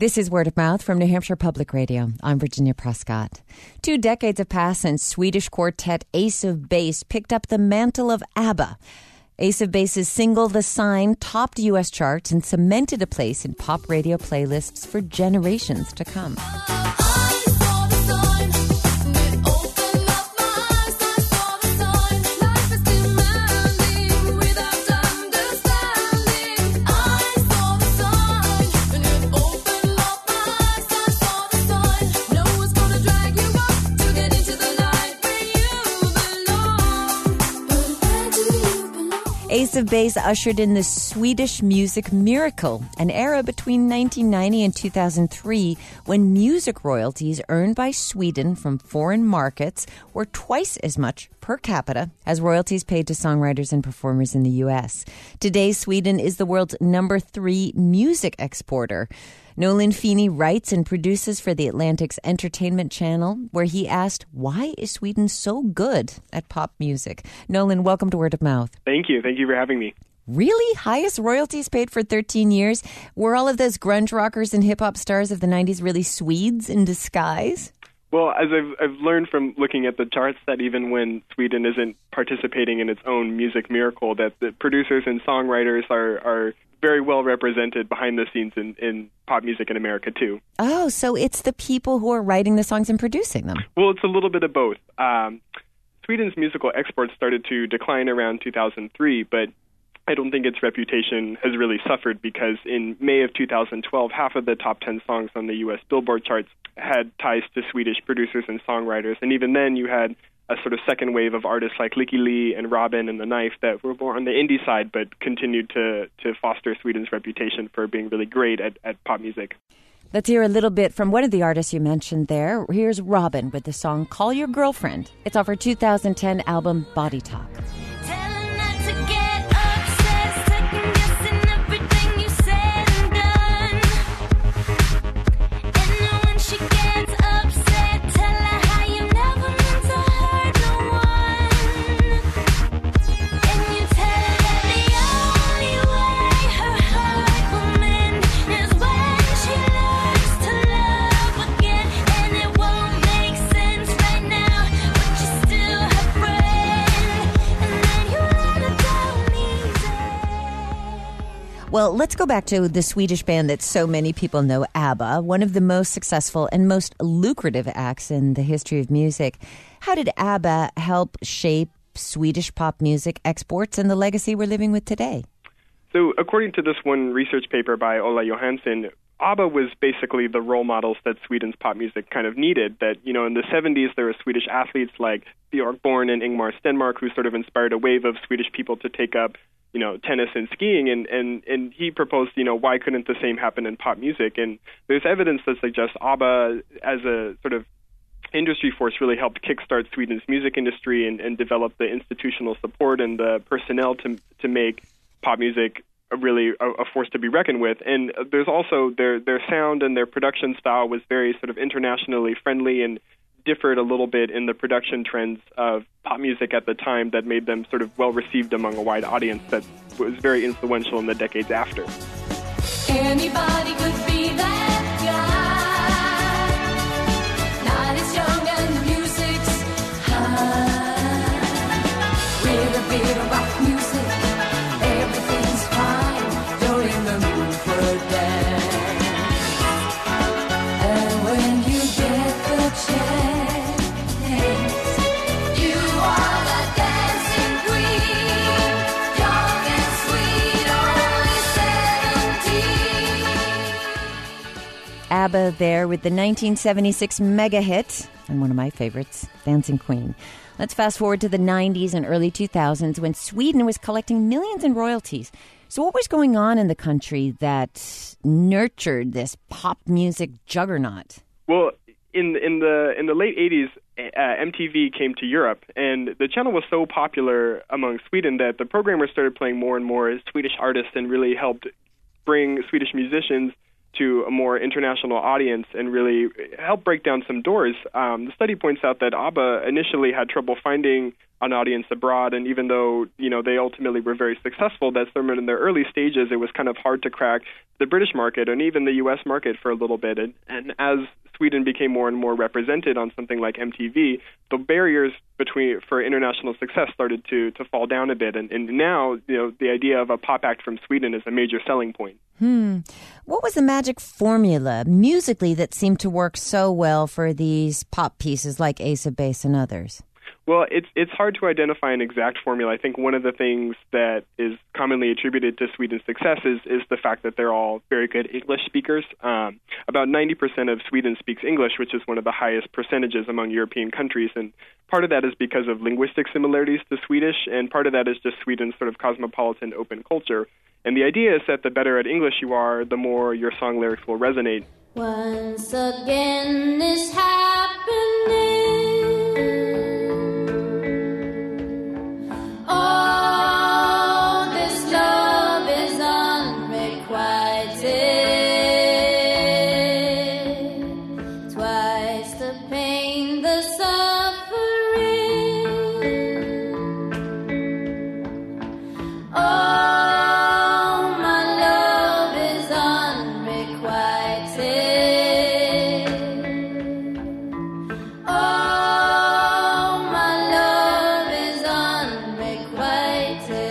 This is Word of Mouth from New Hampshire Public Radio. I'm Virginia Prescott. 2 decades have passed since Swedish quartet Ace of Base picked up the mantle of ABBA. Ace of Base's single The Sign topped U.S. charts and cemented a place in pop radio playlists for generations to come. Ace of Base ushered in the Swedish music miracle, an era between 1990 and 2003 when music royalties earned by Sweden from foreign markets were twice as much per capita as royalties paid to songwriters and performers in the U.S. Today, Sweden is the world's number 3 music exporter. Nolan Feeney writes and produces for the Atlantic's Entertainment Channel, where he asked, why is Sweden so good at pop music? Nolan, welcome to Word of Mouth. Thank you. Thank you for having me. Really? Highest royalties paid for 13 years? Were all of those grunge rockers and hip-hop stars of the 90s really Swedes in disguise? Well, as I've learned from looking at the charts, that even when Sweden isn't participating in its own music miracle, that the producers and songwriters are very well represented behind the scenes in pop music in America, too. Oh, so it's the people who are writing the songs and producing them. Well, it's a little bit of both. Sweden's musical exports started to decline around 2003, but I don't think its reputation has really suffered because in May of 2012, half of the top 10 songs on the U.S. Billboard charts had ties to Swedish producers and songwriters. And even then, you had a sort of second wave of artists like Lykke Li and Robin and The Knife that were more on the indie side but continued to foster Sweden's reputation for being really great at pop music. Let's hear a little bit from one of the artists you mentioned there. Here's Robin with the song Call Your Girlfriend. It's off her 2010 album Body Talk. Well, let's go back to the Swedish band that so many people know, ABBA, one of the most successful and most lucrative acts in the history of music. How did ABBA help shape Swedish pop music exports and the legacy we're living with today? So according to this one research paper by Ola Johansson, ABBA was basically the role models that Sweden's pop music kind of needed. That, in the 70s, there were Swedish athletes like Björk Born and Ingmar Stenmark who sort of inspired a wave of Swedish people to take up tennis and skiing, and he proposed, why couldn't the same happen in pop music? And there's evidence that suggests ABBA as a sort of industry force really helped kickstart Sweden's music industry and develop the institutional support and the personnel to make pop music a force to be reckoned with. And there's also their sound and their production style was very sort of internationally friendly and differed a little bit in the production trends of pop music at the time that made them sort of well-received among a wide audience that was very influential in the decades after. Anybody could be that guy. Night is young and the music's high. With a bit of rock music, everything's fine. You're in the mood for a dance. And when you get the chance, ABBA there with the 1976 mega hit, and one of my favorites, Dancing Queen. Let's fast forward to the 90s and early 2000s when Sweden was collecting millions in royalties. So what was going on in the country that nurtured this pop music juggernaut? Well, in the late 80s, MTV came to Europe, and the channel was so popular among Sweden that the programmers started playing more and more Swedish artists and really helped bring Swedish musicians to a more international audience and really help break down some doors. The study points out that ABBA initially had trouble finding an audience abroad. And even though, they ultimately were very successful, that's them in their early stages, it was kind of hard to crack the British market and even the U.S. market for a little bit. And as Sweden became more and more represented on something like MTV, the barriers for international success started to fall down a bit. And now, the idea of a pop act from Sweden is a major selling point. What was the magic formula musically that seemed to work so well for these pop pieces like Ace of Base and others? Well, it's hard to identify an exact formula. I think one of the things that is commonly attributed to Sweden's success is the fact that they're all very good English speakers. About 90% of Sweden speaks English, which is one of the highest percentages among European countries. And part of that is because of linguistic similarities to Swedish, and part of that is just Sweden's sort of cosmopolitan, open culture. And the idea is that the better at English you are, the more your song lyrics will resonate. Once again is happening. Oh, this love is unrequited. Twice the pain, the suffering. Oh, my love is unrequited. Oh, my love is unrequited.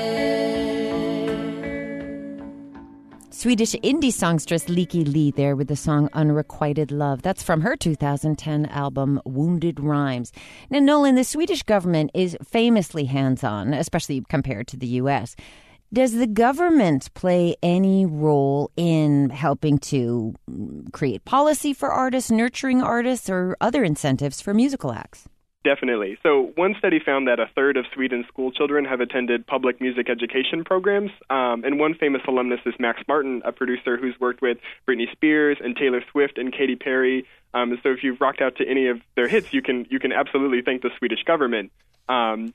Swedish indie songstress Lykke Li there with the song Unrequited Love. That's from her 2010 album Wounded Rhymes. Now, Nolan, the Swedish government is famously hands-on, especially compared to the U.S. Does the government play any role in helping to create policy for artists, nurturing artists, or other incentives for musical acts? Definitely. So one study found that a third of Sweden's school children have attended public music education programs. And one famous alumnus is Max Martin, a producer who's worked with Britney Spears and Taylor Swift and Katy Perry. So if you've rocked out to any of their hits, you can absolutely thank the Swedish government. And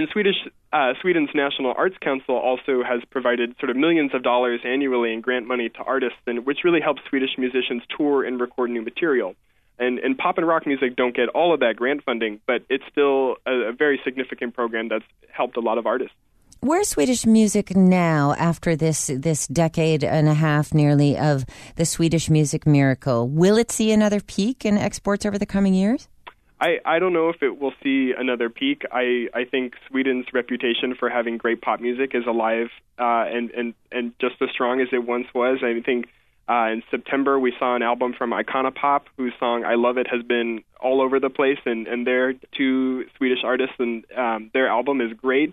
Sweden's National Arts Council also has provided sort of millions of dollars annually in grant money to artists, which really helps Swedish musicians tour and record new material. And pop and rock music don't get all of that grant funding, but it's still a very significant program that's helped a lot of artists. Where's Swedish music now after this decade and a half nearly of the Swedish music miracle? Will it see another peak in exports over the coming years? I don't know if it will see another peak. I think Sweden's reputation for having great pop music is alive and just as strong as it once was. I think in September we saw an album from Iconopop, whose song I Love It has been all over the place, and they're two Swedish artists, and their album is great.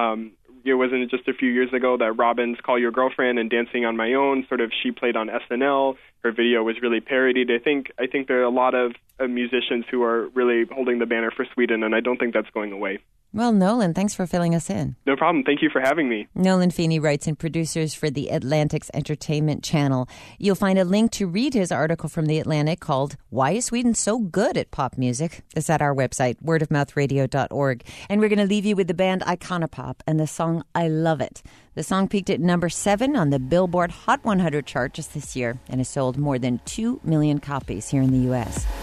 It wasn't just a few years ago that Robyn's Call Your Girlfriend and Dancing on My Own, sort of she played on SNL. Her video was really parodied. I think there are a lot of musicians who are really holding the banner for Sweden, and I don't think that's going away. Well, Nolan, thanks for filling us in. No problem. Thank you for having me. Nolan Feeney writes and produces for the Atlantic's Entertainment Channel. You'll find a link to read his article from The Atlantic called Why is Sweden So Good at Pop Music? It's at our website, wordofmouthradio.org. And we're going to leave you with the band Iconopop and the song I Love It. The song peaked at number 7 on the Billboard Hot 100 chart just this year and has sold more than 2 million copies here in the U.S.